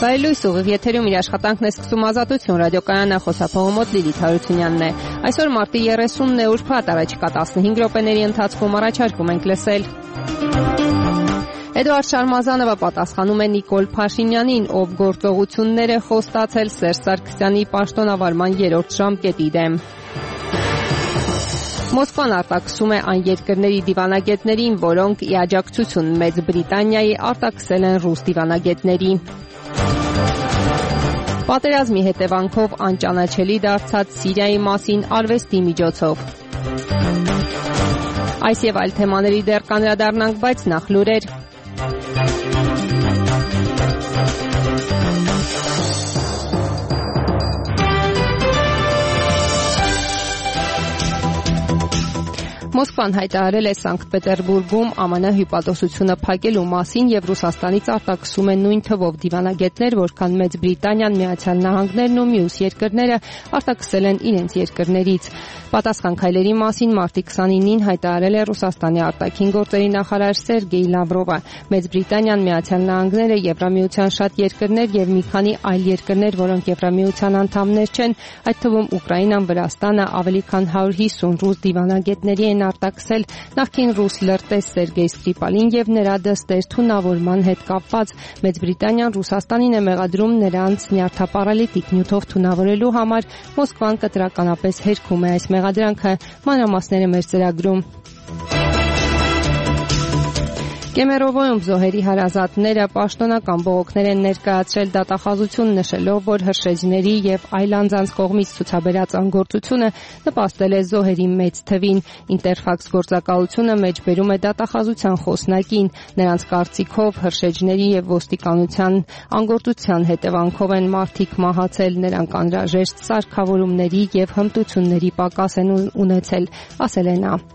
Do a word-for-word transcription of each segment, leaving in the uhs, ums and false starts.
Բարելույս ուղիղ եթերում իր աշխատանքն է սկսում Ազատություն ռադիոկայանը, խոսափողը մոտ Լիլիթ Հարությունյանն է։ Այսօր մարտի երեսունն է ուրբաթ, առաջիկա տասնհինգ րոպեների ընթացքում առաջարկում ենք լսել։ Էդուարդ Շարմազանովը պատասխանում է Նիկոլ Փաշինյանին, ով գործողություններ է խոստացել Սերժ Սարգսյանի պաշտոնավարման երրորդ ժամկետի դեմ։ Մոսկվան արտաքսում է այն երկրների դիվանագետներին, որոնք ի աջակցություն Մեծ Բրիտանիայի արտաքսել են ռուս դիվանագետների։ Պատերազմի հետևանքով անճանաչելի դարձած Սիրիայի մասին արվեստի միջոցով։ Այս եւ այլ թեմաների դեռ կանդրադառնանք, բայց նախ լուրեր։ Մոսկվան հայտարարել է Սանկտ Պետերբուրգում Է Մ Ն հյուպատոսությունը փակելու մասին եւ Ռուսաստանից արտաքսում է նույն թվով դիվանագետներ, որքան Մեծ Բրիտանիան, Միացյալ Նահանգներն ու մյուս երկրները արտաքսել են իրենց երկրներից։ Պատասխան քայլերի մասին մարտի քսանինին հայտարարել է Ռուսաստանի արտաքին գործերի նախարար Սերգեյ Լավրովը։ Մեծ Բրիտանիան, Միացյալ Նահանգները, Եվրամիության շատ երկրներ եւ մի քանի այլ երկրներ, որոնք Եվրամիության անդամներ չեն, այդ թվում Ուկրաինան, Վրաստանը, ավելի քան հարյուր հիսուն ռուս դիվանագետների են արտաքսել նախկին ռուս լրտես Սերգեյ Սկրիպալին եւ նրա դստեր թունավորման հետ կապված։ Մեծ Բրիտանիան Ռուսաստանին է մեղադրում նրանց նյարդապարալիտիկ նյութով թունավորելու համար։ Մոսկվան կտրականապես հերքում է այս մեղադրանքը, մանրամասները մեր ծրագրում։ Կեմերովոյում զոհերի հարազատները պաշտոնական բողոքներ են ներկայացրել դատախազություն, նշելով, որ հրշեջների եւ այլ անձանց կողմից ցուցաբերած անգործությունը նպաստել է զոհերի մեծ թվին։ Ինտերֆաքս գործակալությունը մեջբերում է դատախազության խոսնակին։ Նրանց կարծիքով հրշեջների եւ ոստիկանության անգործության հետևանքով են մարդիկ մահացել, նրանք անհրաժեշտ սարքավորումների եւ հմտությունների պակաս են ունեցել, ասել է նա։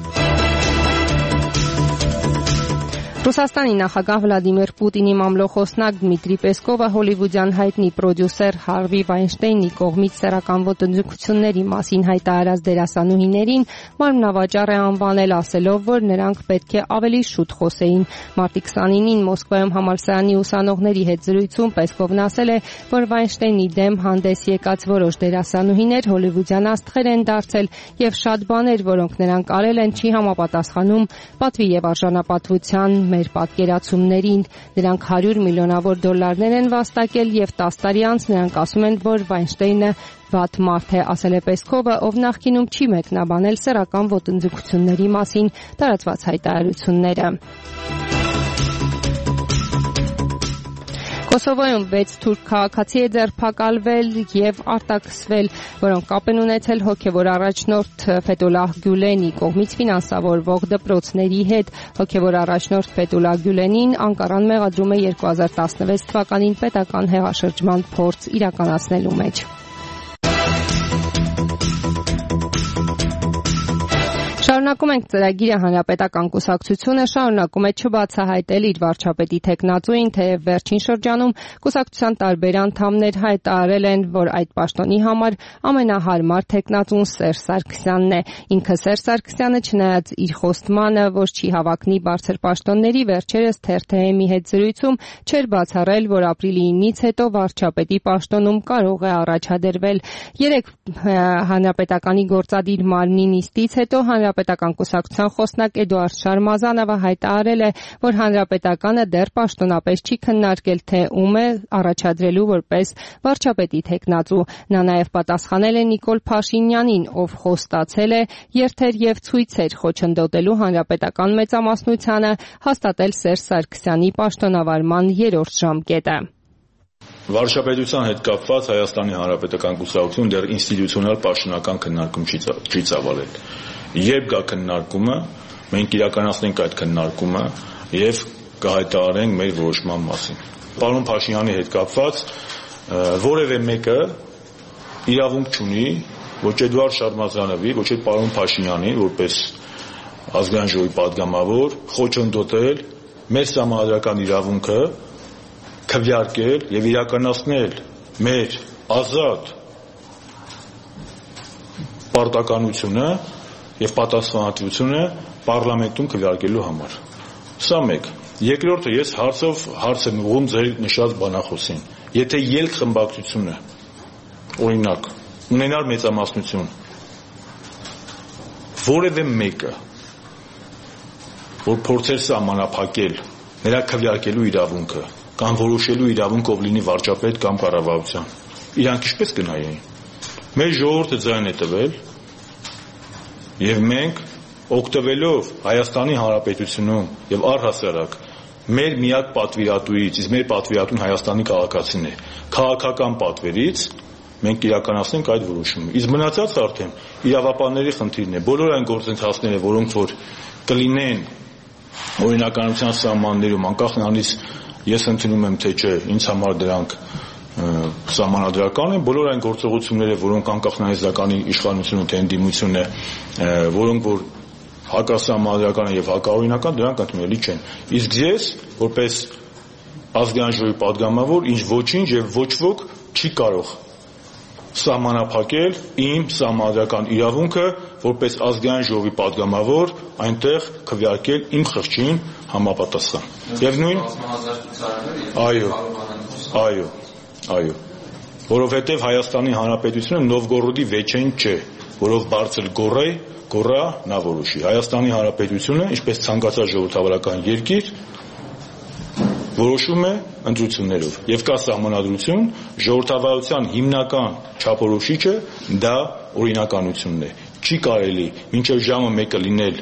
Ռուսաստանի նախագահ Վլադիմիր Պուտինի մամլոխոսնակ Դմիտրի Պեսկովը հոլիվուդյան հայտնի պրոդյուսեր Հարվի Վայնշտեյնի կողմից սեռական ոտնձգությունների մասին հայտարարած դերասանուհիներին մարմնավաճառ է անվանել, ասելով, որ նրանք պետք է ավելի շուտ խոսեին։ Մարտի քսանինին Մոսկվայում համալսարանի ուսանողների հետ զրույցում Պեսկովն ասել է, որ Վայնշտեյնի դեմ հանդես եկած որոշ դերասանուհիներ հոլիվուդյան աստղեր են դարձել եւ շատ բաներ, որոնք նրանք արել են, չի համապատասխանում պատվի եւ արժանապատվության մեր պատկերացումներին։ Նրանք հարյուր միլիոնավոր դոլարներ են վաստակել եւ տասը տարի անց նրանք ասում են, որ Վայնշտեյնը վատ մարդ է, ասել է Պեսկովը, ով նախկինում չի մեկնաբանել սեռական ոտնձգությունների մասին տարածված հայտարարությունները։ Կոսովոյում վեց թուրք քաղաքացի է ձերբակալվել եւ արտաքսվել, որոնք կապ են ունեցել հոգեվոր առաջնորդ Ֆեթուլահ Գյուլենի կողմից ֆինանսավորվող դպրոցների հետ։ Հոգեվոր առաջնորդ Ֆեթուլահ Գյուլենին Անկարան մեղադրում է երկու հազար տասնվեց թվականին պետական հեղաշրջման փորձ իրականացնելու մեջ։ Շարունակում ենք ծրագիրը Հանրապետական կուսակցությունը շարունակում է չբացահայտել իր վարչապետի թեկնածուին, թեև վերջին շրջանում կուսակցության տարբեր անդամներ հայտարարել են, որ այդ պաշտոնի համար ամենահարմար թեկնածուն Սերժ Սարգսյանն է։ Ինքը Սերժ Սարգսյանը, չնայած իր խոստմանը, որ չի հավակնի բարձր պաշտոնների, վերջերս Թերթ-ի հետ զրույցում չէր բացառել, որ ապրիլի ինից հետո վարչապետի պաշտոնում կարող է առաջադրվել։ Երեք Հանրապետականի գործադիր մարմնի նիստից հետո Հանրապետական կուսակցության խոսնակ Էդուարդ Շարմազանովը հայտարարել է, որ Հանրապետականը դեռ պաշտոնապես չի քննարկել, թե ում է առաջադրելու որպես վարչապետի թեկնածու։ Նա նաև պատասխանել է Նիկոլ Փաշինյանին, ով խոստացել է երթեր եւ ցույցեր խոչընդոտելու հանրապետական մեծամասնությանը հաստատել Սերժ Սարգսյանի պաշտոնավարման երրորդ ժամկետը։ Վարչապետության հետ կապված Հայաստանի Հանրապետական կուսակցությունը դեռ ինստիտուցիոնալ պաշտոնական քննարկում չի ծավալել։ Երբ գա քննարկումը, մենք իրականացնենք այդ քննարկումը եւ կհայտարարենք մեր որոշման մասին։ Պարոն Փաշինյանի հետ կապված որևէ մեկը իրավունք չունի ոչ Էդուարդ Շարմազանովի, ոչ էլ պարոն Փաշինյանի, որպես ազգային ժողովի պատգամավոր, խոչընդոտել մեր սահմանադրական իրավունքը, քվեարկել եւ իրականացնել մեր ազատ պարտականությունը եւ պատասխանատվությունը պարլամենտում քվեարկելու համար։ Սա մեկ։ Երկրորդը ես հարցով հարց եմ ուղղում ձեր նշած բանախոսին։ Եթե ելք խմբակցությունը օրինակ ունենար մեծամասնություն, որևէ մեկը որ փորձեր սահմանափակել նրա քվեարկելու իրավունքը կամ որոշելու իրավունք ով լինի վարչապետ կամ կառավարության, իրանք ինչպես կնայեին։ Մեր ժողովուրդը ձայն է տվել եւ մենք օգտվելով Հայաստանի Հանրապետությունում եւ առհասարակ մեր միակ պատվիրատուից, իսկ մեր պատվիրատուն Հայաստանի քաղաքացին է, քաղաքական պատվերից մենք իրականացնենք այդ որոշումը։ Իսկ մնացած արդեն իրավապահների խնդիրն է, բոլոր այն գործընթացները, որոնք որ կլինեն օրինականության սահմաններում, անկախ նրանից ես ընդունում եմ թե չէ, ինձ համար դրանք սահմանադրական են, բոլոր այն գործողությունները, որոնք անկախ նրանիզականի իշխանությունը թե ընդդիմություն է, որոնք որ հակասահմանադրական եւ հակաօրինական, դրանք ընդունելի չեն։ Իսկ ես, որպես ազգային ժողովի падգամավոր, ինչ ոչինչ եւ ոչ ոք չի կարող սահմանափակել իմ սահմանադրական իրավունքը, որպես ազգային ժողովի падգամավոր, այնտեղ քվեարկել իմ խղճին համապատասխան։ Եվ նույն այո, այո, այո, որովհետեւ Հայաստանի Հանրապետությունը Նովգորոդի վեճեն չէ, որով բարձր գոռե, գոռա նա որոշի։ Հայաստանի Հանրապետությունը, ինչպես ցանկացած ժողովրդավարական երկիր, որոշում է ընտրություններով եւ կա սահմանադրություն, ժողովրդավարության հիմնական չափորոշիչը դա օրինականությունն է։ Չի կարելի մինչեւ ժամը մեկը լինել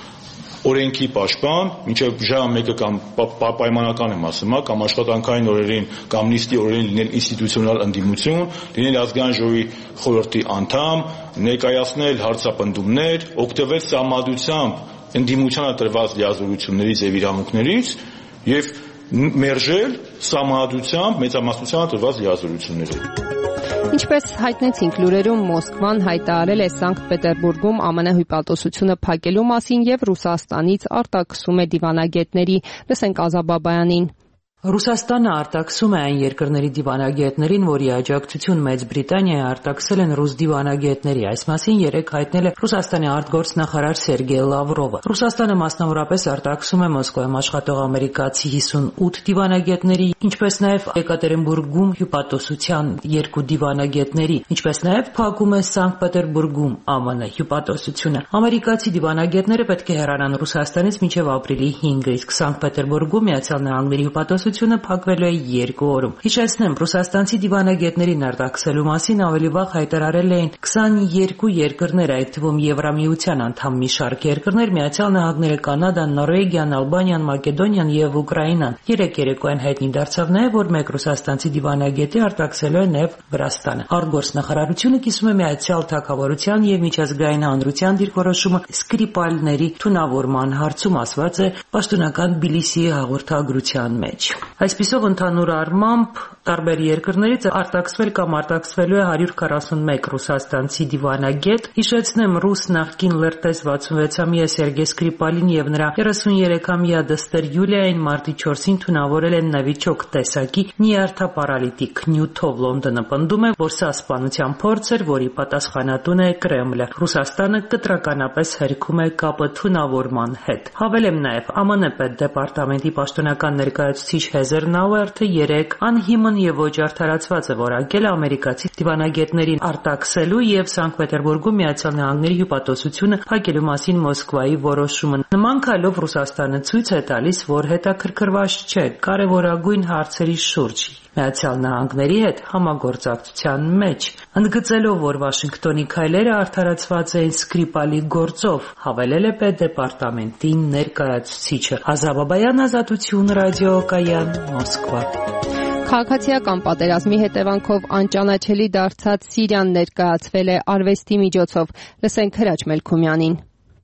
օրենքի պաշտպան, մինչեւ ժամը մեկը կամ պայմանական եմ ասում, կամ աշխատանքային օրերին կամ նիստի օրերին լինել ինստիտուցիոնալ ընդդիմություն, լինել ազգային ժողովի խորհրդի անդամ, ներկայացնել հարցապնդումներ, օգտվել սահմանադրությամբ ընդդիմությանը տրված լիազորություններից եւ իրավունքներից եւ մերժել սահմանադրությամբ մեծամասնությանը տրված լիազորությունները։ Ինչպես հայտնեցինք լուրերում, Մոսկվան հայտարարել է Սանկտ Պետերբուրգում ԱՄՆ հյուպատոսությունը փակելու մասին եւ Ռուսաստանից արտաքսում է դիվանագետների։ Լսենք Ազա Բաբայանին։ Ռուսաստանը արտաքսում է այն երկրների դիվանագետներին, որի աջակցություն Մեծ Բրիտանիայի արտաքսել են ռուս դիվանագետների։ Այս մասին երեկ հայտնել է Ռուսաստանի արտգործնախարար Սերգեյ Լավրովը։ Ռուսաստանը մասնավորապես արտաքսում է Մոսկվայում աշխատող ամերիկացի հիսունութ դիվանագետների, ինչպես նաև Եկատերինբուրգում հյուպատոսության երկու դիվանագետների, ինչպես նաև փակում է Սանկտ Պետերբուրգում ԱՄՆ հյուպատոսությունը։ Ամերիկացի դիվանագետները պետք է հեռանան Ռուսաստանից մինչև ապրիլի հինգը, իսկ Սանկտ Պետերբուրգում Միացյալ Նահանգների հյուպատոսությունը փակվելու է երկու օրում։ Հիշեցնեմ, ռուսաստանցի դիվանագետներին արտաքսելու մասին ավելի վաղ հայտարարել էին քսաներկու երկրներ, այդ թվում Եվրամիության անդամ մի շարք երկրներ, Միացյալ Նահանգները, Կանադան, Նորվեգիան, Ալբանիան, Մակեդոնիան եւ Ուկրաինան։ Երեք երեկոյան հայտնի դարձավ նաեւ, որ մեկ ռուսաստանցի դիվանագետի արտաքսելու է նաեւ Վրաստանը։ Արտգործնախարարությունը կիսում է Միացյալ Թագավորության եւ միջազգային հանրության դիրքորոշումը Սկրիպալների թունավորման հարցում, ասված է պաշտոնական Թբիլիսիի հաղորդագրության մեջ։ Այսպիսով ընդհանուր առմամբ տարբեր երկրներից արտաքսվել կամ արտաքսվելու է հարյուր քառասունմեկ ռուսաստանցի դիվանագետ։ Հիշեցնեմ, ռուս նախկին լրտես վաթսունվեցամյա Սերգեյ Սկրիպալին եւ նրա երեսուներեքամյա դստեր Յուլիային մարտի չորսին թունավորել են նավիճոկ տեսակի նյարդապարալիտիկ նյութով։ Լոնդոնը պնդում է, որ սա սպանության փորձ էր, որի պատասխանատուն է Կրեմլը։ Ռուսաստանը կտրականապես հերքում է կապը թունավորման հետ։ Հավելեմ նաեւ, ԱՄՆ պետդեպարտամենտի պաշտոնական ներկայացուցիչ Հեզեր Նաուերթը երեկ անհիմն եւ ոչ արդարացված է որակել ամերիկացի դիվանագետներին արտաքսելու եւ Սանկտ Պետերբուրգում Միացյալ Նահանգների հյուպատոսությունը փակելու մասին Մոսկվայի որոշումը։ Նման քայլով Ռուսաստանը ցույց է տալիս, որ հետաքրքրված չէ կարևորագույն հարցերի շուրջ Միացյալ Նահանգների հետ համագործակցության մեջ, ընդգծելով, որ Վաշինգտոնի քայլերը արդարացված էին Սկրիպալի գործով, հավելել է պետդեպարտամենտի ներկայացուցիչը։ Ազա Բաբայան, Ազատություն, ռադիոկայան, Մոսկվա։ Քաղաքացիական պատերազմի հետևանքով անճանաչելի դարձած Սիրիան ներկայացվել է արվեստի միջոցով։ Լսենք Հրաչ Մելքումյանին։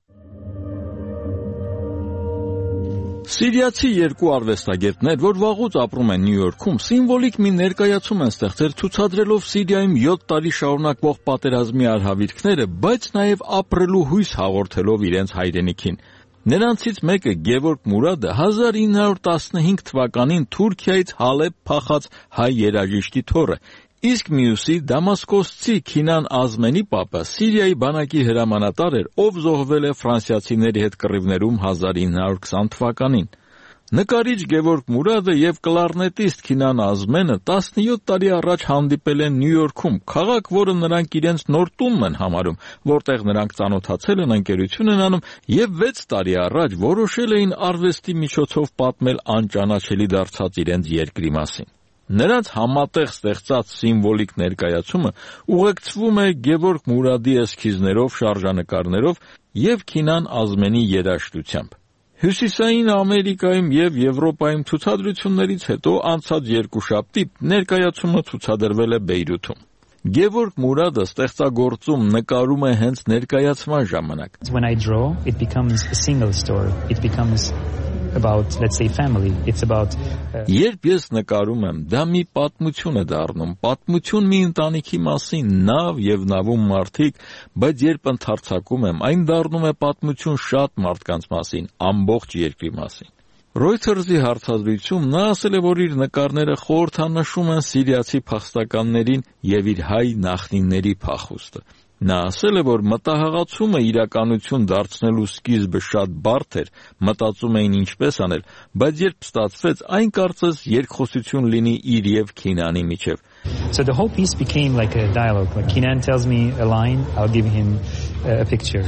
Սիրիացի երկու արվեստագետներ, որ վաղուց ապրում են Նյու Յորքում, սիմվոլիկ մի ներկայացում են ստեղծել ցուցադրելով Սիրիայում յոթ տարի շարունակվող պատերազմի արհավիրքները, բայց նաև ապրելու հույս հաղորդելով իրենց հայրենիքին։ Նրանցից մեկը Գևորգ Մուրադը հազար ինը հարյուր տասնհինգ թվականին Թուրքիայից Հալեբ փախած հայ երաժիշտի թոռը, իսկ մյուսի դամասկոսցի Քինան Ազմենի պապը Սիրիայի բանակի հրամանատար էր, ով զոհվել է ֆրանսիացիների հետ կռիվներում հազար ինը հարյուր քսան թվականին։ Նկարիչ Գևորգ Մուրադը եւ կլարնետիստ Քինան Ազմենը տասնյոթ տարի առաջ հանդիպել են Նյու Յորքում, քաղաք, որը նրանք իրենց նոր տունն են համարում, որտեղ նրանք ծանոթացել են, ընկերություն են անում եւ վեց տարի առաջ որոշել էին արվեստի միջոցով պատմել անճանաչելի դարձած իրենց երկրի մասին։ Նրանց համատեղ ստեղծած սիմվոլիկ ներկայացումը ուղեկցվում է Գևորգ Մուրադի էսքիզներով, շարժանկարներով եւ Քինան Ազմենի երաժշտությամբ։ Հյուսիսային Ամերիկայում եւ Եվրոպայում ցուցադրություններից հետո անցած երկուշաբթի ներկայացումը ցուցադրվել է Բեյրութում։ Գևորգ Մուրադը ստեղծագործում նկարում է հենց ներկայացման ժամանակ։ When I draw, it becomes a single story. It becomes about, let's say, family. It's about uh... Երբ ես նկարում եմ, դա մի պատմություն է դառնում, պատմություն մի ընտանիքի մասին, նավ եւ նավում մարդիկ, բայց երբ ընդարձակում եմ, այն դառնում է պատմություն շատ մարդկանց մասին, ամբողջ երկրի մասին։ Reuters-ի հարցազրույցում նա ասել է, որ իր նկարները խորհրդանշում են սիրիացի փախստականներին եւ իր հայ նախնիների փախուստը։ Նա ասել է, որ մտահղացումը իրականություն դարձնելու սկիզբը շատ բարդ էր, մտածում էին ինչպես անել, բայց երբ ստացվեց, այն կարծես երկխոսություն լինի իր եւ Քինանի միջև։ So the whole piece became like a dialogue. Like Kinan tells me a line, I'll give him a picture.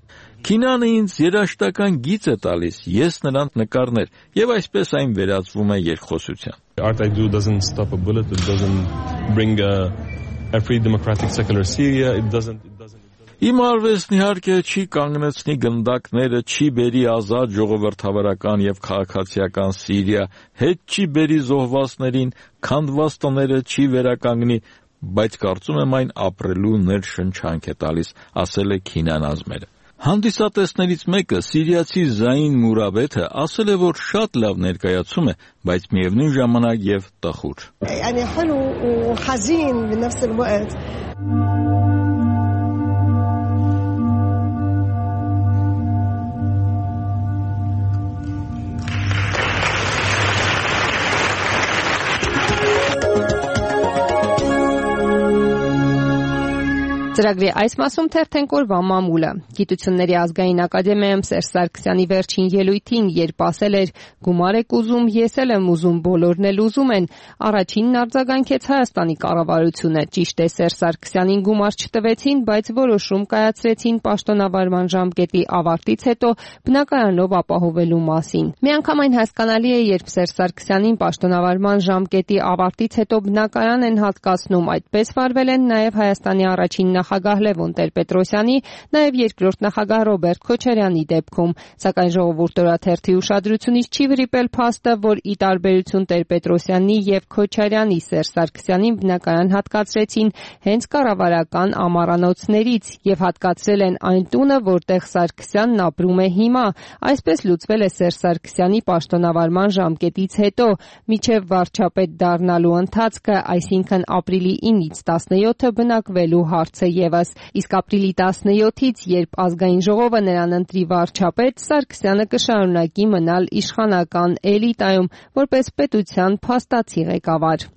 Քինանը ինձ երաժշտական գիծ է տալիս, ես նրան նկարներ, եւ այսպես այն վերածվում է երկխոսության։ Art I do doesn't stop a bullet, it doesn't bring a, a free democratic secular Syria, it doesn't it doesn't Իմ արվեստն իհարկե չի կանգնեցնի գնդակները, չի բերի ազատ ժողովրդավարական եւ քաղաքացիական Սիրիա, հետ չի բերի զոհվածներին, քանդված տները չի վերականգնի, բայց կարծում եմ այն ապրելու ներշնչանք է տալիս, ասել է Քինան Ազմերը։ Հանդիսատեսներից մեկը սիրիացի Զային Մուրաբեթը ասել է, որ շատ լավ ներկայացում է, բայց միևնույն ժամանակ եւ տխուր։ يعني حلو وحزين بنفس الوقت Ծրագրի այս մասում թերթենք օրվա մամուլը։ Գիտությունների ազգային ակադեմիայում Սերժ Սարգսյանի վերջին ելույթին, երբ ասել էր «Գումար եք ուզում, ես էլ եմ ուզում, բոլորն էլ ուզում են», առաջինն արձագանքեց Հայաստանի կառավարությունը։ Ճիշտ է, Սերժ Սարգսյանին գումար չտվեցին, բայց որոշում կայացրեցին պաշտոնավարման ժամկետի ավարտից հետո բնակարանով ապահովելու մասին։ Միանգամայն հասկանալի է, երբ Սերժ Սարգսյանին պաշտոնավարման ժամկետի ավարտից հետո բնակարան են հատկացնում, այդպես վարվել են նաև Հայաստանի առաջին նախագահ Լևոն Տեր-Պետրոսյանի, նաև երկրորդ նախագահ Ռոբերտ Քոչարյանի դեպքում, սակայն ժողովուրդ օրաթերթի ուշադրությունից չի վրիպել փաստը, որ ի տարբերություն Տեր-Պետրոսյանի եւ Քոչարյանի Սերժ Սարգսյանին բնակարան հատկացրեցին հենց կառավարական ամառանոցներից եւ հատկացրել են այն տունը, որտեղ Սարգսյանն ապրում է հիմա։ Այսպես լուծվել է Սերժ Սարգսյանի պաշտոնավարման ժամկետից հետո միջև վարչապետ դառնալու ընթացքը, այսինքն ապրիլի ինից տասնյոթը բնակվելու հարցը ևս, իսկ ապրիլի տասնյոթից, երբ ազգային ժողովը նրան ընտրի վարչապետ, Սարգսյանը կշարունակի մնալ իշխանական էլիտայում որպես պետության փաստացի ղեկավար։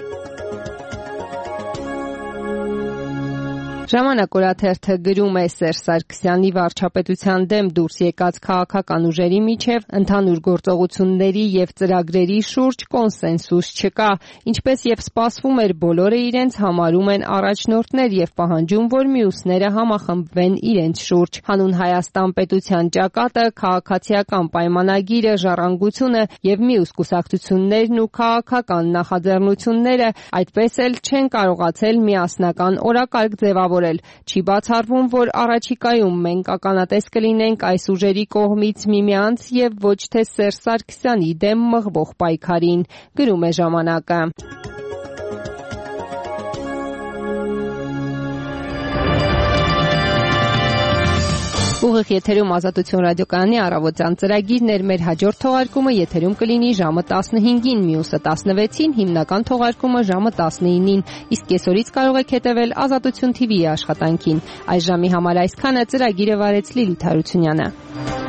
Ժամանակ օրաթերթը գրում է Սերժ Սարգսյանի վարչապետության դեմ դուրս եկած քաղաքական ուժերի միջև ընդհանուր գործողությունների եւ ծրագրերի շուրջ կոնսենսուս չկա, ինչպես եւ սպասվում էր, բոլորը իրենց համարում են առաջնորդներ եւ պահանջում, որ մյուսները համախմբվեն իրենց շուրջ։ Հանուն Հայաստան պետության ճակատը, քաղաքացիական պայմանագիրը, ժառանգությունը եւ մյուս կուսակցություններն ու քաղաքական նախաձեռնությունները այդպես էլ չեն կարողացել միասնական օրակարգ ձևավորել։ Չի բացառվում, որ առաջիկայում մենք ականատես կլինենք այս ուժերի կողմից միմյանց եւ ոչ թե Սերժ Սարգսյանի դեմ մղվող պայքարին, գրում է ժամանակը։ Ուղիղ եթերում Ազատություն ռադիոկայանի առավոտյան ծրագիրն էր, մեր հաջորդ թողարկումը եթերում կլինի ժամը տասնհինգին, մյուսը տասնվեցին, հիմնական թողարկումը ժամը տասնինին, իսկ կեսօրից կարող եք հետևել Ազատություն թիվիի աշխատանքին։ Այս ժամի համար այսքանը, ծրագիրը վարեց Լիլիթ Հարությունյանը։